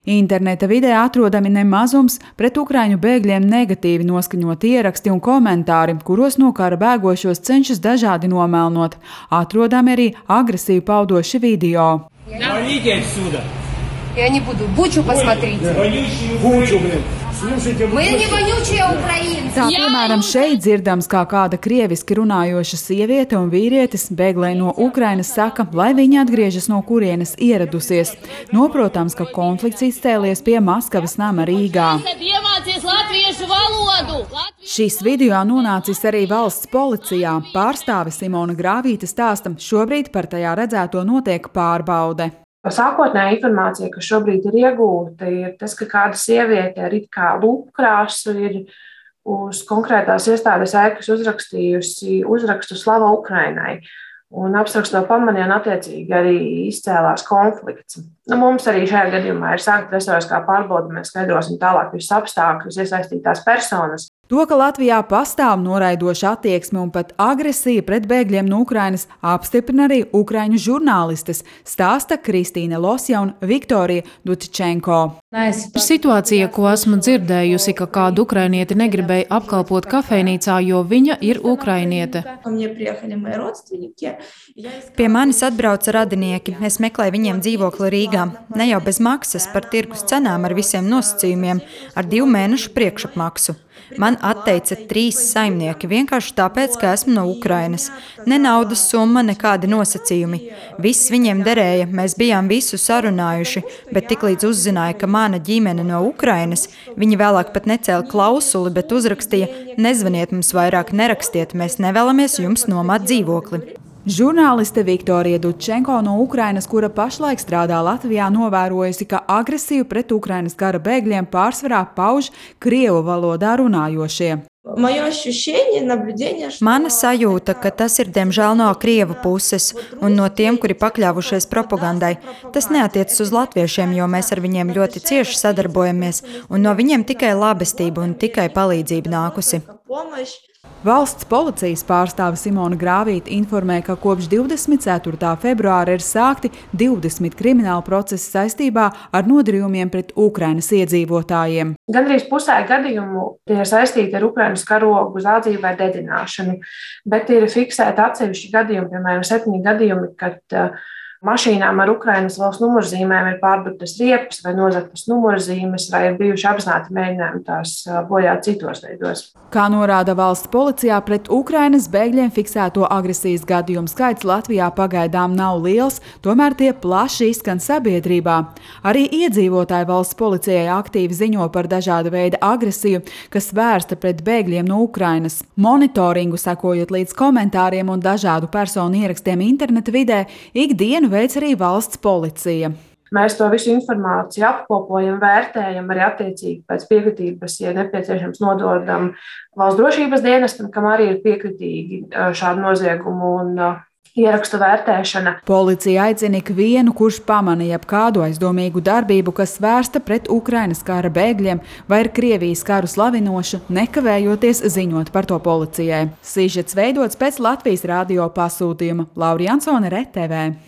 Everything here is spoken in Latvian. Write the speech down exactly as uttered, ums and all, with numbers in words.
Interneta vidē atrodami nemazums pret ukraiņu bēgļiem negatīvi noskaņoti ieraksti un komentāri, kuros no kara bēgošos cenšas dažādi nomelnot. Atrodami arī agresīvi paudoši video. Я не буду. Бучу посмотрите. Бучу, блин. Мы не вонючие украинцы. Tā piemēram šeit dzirdams, kā kāda krieviski runājoša sieviete un vīrietis bēglei no Ukrainas saka, lai viņi atgriežas no kurienes ieradusies. Noprotams, ka konflikts izcēlies pie Maskavas nama Rīgā. Šīs video nonācis arī valsts policijā. Pārstāve Simona Grāvīte stāsta, šobrīd par tajā redzēto notiek pārbaude. Sākotnējā informācija, kas šobrīd ir iegūta, ir tas, ka kāda sieviete ar it kā lūpkrāsu ir uz konkrētās iestādes ēkas uzrakstījusi uzrakstu Slava Ukrainai. Un apsraksto pamanīja un attiecīgi arī izcēlās konflikts. Nu, mums arī šajā gadījumā ir sākta restoriskā pārbaude, mēs skaidrosim tālāk visus apstākļus, iesaistītās personas. To, ka Latvijā pastāv noraidoša attieksme un pat agresija pret bēgļiem no Ukrainas, apstiprina arī ukraiņu žurnālistes, stāsta Kristīne Losja un Viktorija Dučenko. Situācija, ko esmu dzirdējusi, ka kādu ukrainieti negribēja apkalpot kafejnīcā, jo viņa ir ukrainiete. Pie manis atbrauca radinieki, es meklēju viņiem dzīvokli Rīgā. Ne jau bez maksas, par tirgus cenām ar visiem nosacījumiem, ar divu mēnešu priekšapmaksu. Man atteica trīs saimnieki vienkārši tāpēc, ka esmu no Ukrainas. Ne naudas summa, nekādi nosacījumi. Viss viņiem derēja, mēs bijām visu sarunājuši, bet tiklīdz uzzināja, ka mana ģimene no Ukrainas, viņi vēlāk pat necēla klausuli, bet uzrakstīja: nezvaniet mums vairāk, nerakstiet, mēs nevēlamies jums nomāt dzīvokli. Žurnāliste Viktorija Dučenko no Ukrainas, kura pašlaik strādā Latvijā, novērojusi, ka agresiju pret Ukrainas kara bēgļiem pārsvarā pauž krievu valodā runājošie. Mana sajūta, ka tas ir diemžēl no krievu puses un no tiem, kuri pakļāvušies propagandai. Tas neatiecas uz latviešiem, jo mēs ar viņiem ļoti cieši sadarbojamies, un no viņiem tikai labestība un tikai palīdzība nākusi. Valsts policijas pārstāve Simona Grāvīte informē, ka kopš divdesmit ceturtā februāra ir sākti divdesmit krimināla procesi saistībā ar nodarījumiem pret Ukrainas iedzīvotājiem. Gandrīz pusē gadījumu tie ir saistīti ar Ukrainas karogu zādzību vai dedināšanu, bet ir fiksēti atsevišķi gadījumi, piemēram, septiņi gadījumi, kad uh, mašīnām ar Ukrainas valsts numurzīmēm ir pārdurtas riepas vai nozagtas numurzīmes, vai ir bijuši apzināti mēģinājumi tās bojāt citos veidos. Kā norāda valsts policijā, pret Ukrainas bēgļiem fiksēto agresijas gadījumu skaits Latvijā pagaidām nav liels, tomēr tie plaši izskan sabiedrībā. Arī iedzīvotāji valsts policijai aktīvi ziņo par dažāda veida agresiju, kas vērsta pret bēgļiem no Ukrainas. Monitoringu sekojot līdz komentāriem un dažādu personu ierakstiem interneta vidē, ikdienu veic arī valsts policija. Mēs to visu informāciju apkopojam, vērtējam arī attiecīgi pēc piekritības, ja nepieciešams nododam valsts drošības dienestam, kam arī ir piekritīgi šādu noziegumu un ierakstu vērtēšana. Policija aicina ikvienu, kurš pamana jebkādu aizdomīgu darbību, kas vērsta pret Ukrainas kara bēgļiem vai ir Krievijas karu slavinošu, nekavējoties ziņot par to policijai. Sižets veidots pēc Latvijas radio pasūtījuma. Laura Jansone, R T V.